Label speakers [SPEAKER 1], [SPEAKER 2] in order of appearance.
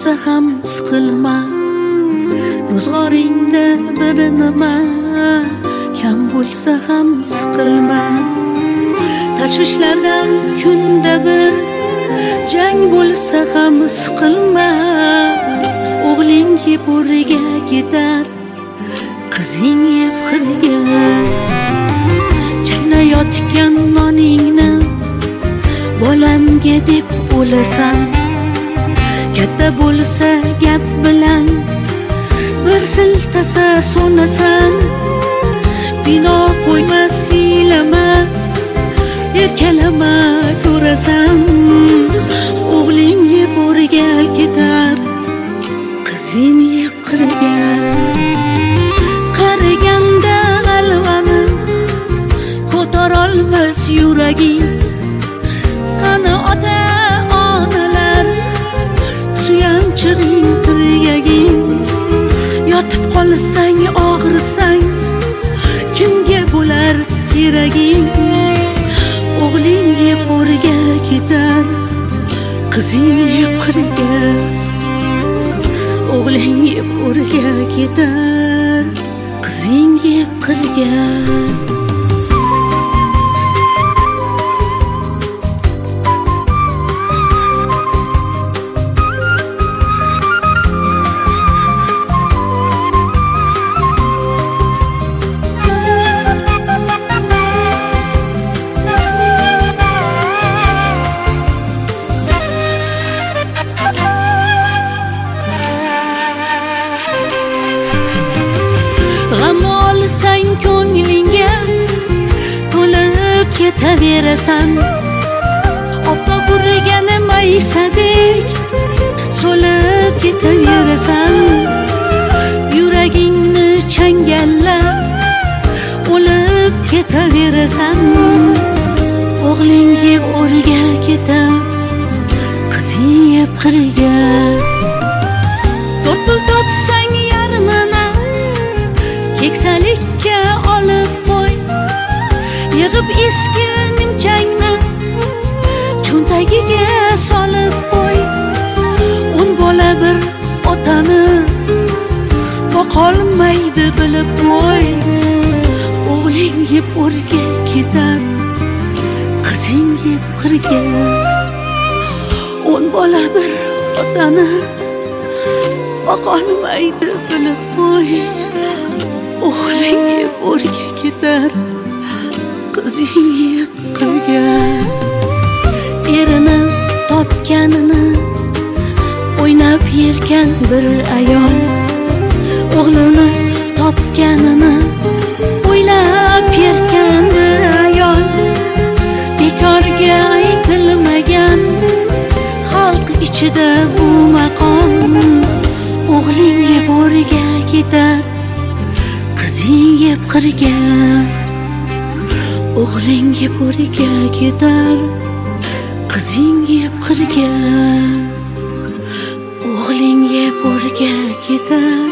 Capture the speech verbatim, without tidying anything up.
[SPEAKER 1] bo'lsa ham siqilma, ro'zg'oringda bir nima kam bo'lsa ham siqilma. Tashvishlardan kunda bir jang bo'lsa ham siqilma. O'g'ling yeb o'riga ketar, qizing yeb xirga. Chaynayotgan noningni bolamga deb o'lasan. Katta bo'lsa gap bilan bir siltasa so'nasan. Bino qo'yma, siylama, erkalama, ko'rasan. O'g'ling yeb o'riga ketar, qizing yeb qirga. Qariganda g'alvani ko'tarolmas yuraging. Qani ota onalar, suyanchig'ing tirgaging. Yotib qolsang og'risang, kimga bo'lar keraging? O'g'ling yeb o'riga ketar, qizing yeb qirga. O'g'ling yeb o'riga ketar, qizing yeb qirga. G'am olsang ko'nglingga to'lib ketaverasan. Oftob urgani maysadek so'lib ketaverasan. Yuragingni changallab o'lib ketaverasan. O'g'ling yeb o'riga ketar, qizing yeb qirga. To'rt pul topsang yarmini keksalikka olib qo'y. Yig'ib eski nimchangni cho'ntagiga solib qo'y. Un bola bir otani boqolmaydi bilib qo'y. O'g'ling yeb o'rga ketar, qizing yeb qirga. Un bola bir otani boqolmaydi bilib qo'y. O'g'ling yeb o'rga ketar, qizing yeb qirga. Erini topganini o'ynab yerkan bir ayol. O'g'lini topganini o'ylab yerkan bir ayol. Bekorga aytilmagan xalq ichida bu maqom. O'g'ling yeb o'rga ketar, qizing yeb qirga. O'g'ling yeb o'rga ketar, qizing yeb qirga. O'g'ling yeb o'rga ketar,